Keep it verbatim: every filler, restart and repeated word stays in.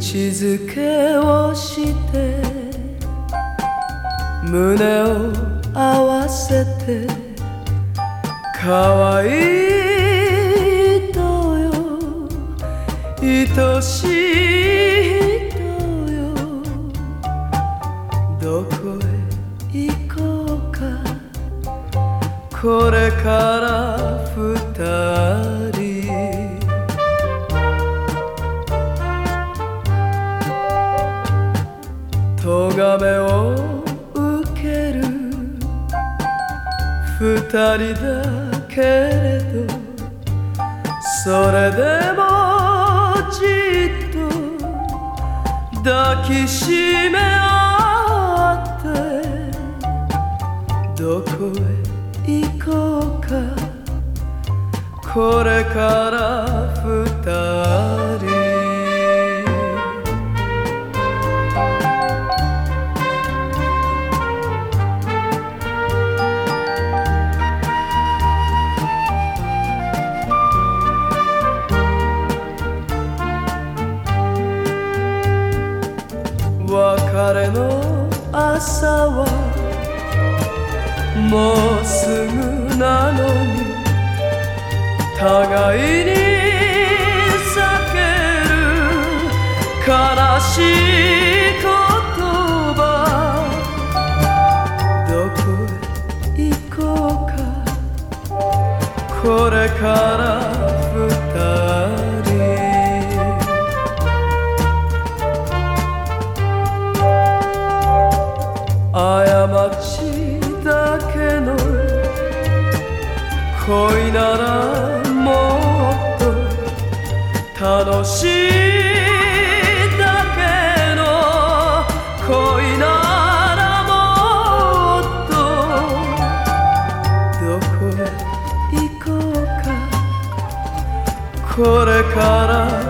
口づけをして胸を合わせて可愛い人よ愛しい人よどこへ行こうかこれから二人咎めを受ける二人だけれどそれでもじっと抱きしめ合ってどこへ行こうかこれから二人別れの朝はもうすぐなのに互いに避ける悲しい言葉どこへ行こうかこれから二人過ちだけの恋ならもっと楽しいだけの恋ならもっとどこへ行こうかこれから